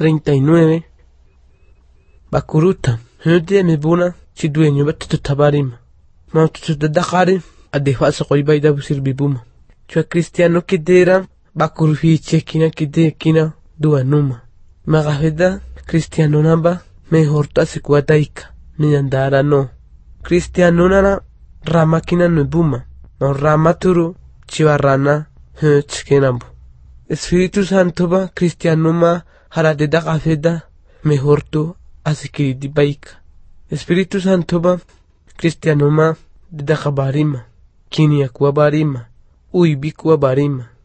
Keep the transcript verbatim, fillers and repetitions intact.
treinta y nueve. Bakuruta, gente me buna, si dueño va tu tabarima. Ma tu te dakari, a defa sa koi baida busir bibuma. Chua cristiano kidera, bakurufi chekina kide kina duanuma. Magafeda, cristiano namba, mejor ta se kuataika, ni andara no. Cristiano nana, ramakina no buma, ma ramaturu, chivarana, höch kenambu. Espíritu Santo ba, cristiano ma, haradeda gafeda, mejor tu, asikiri baika. Espíritu Santo ba, cristiano ma, de dakabarima, kini akwa barima, uibi kwa barima.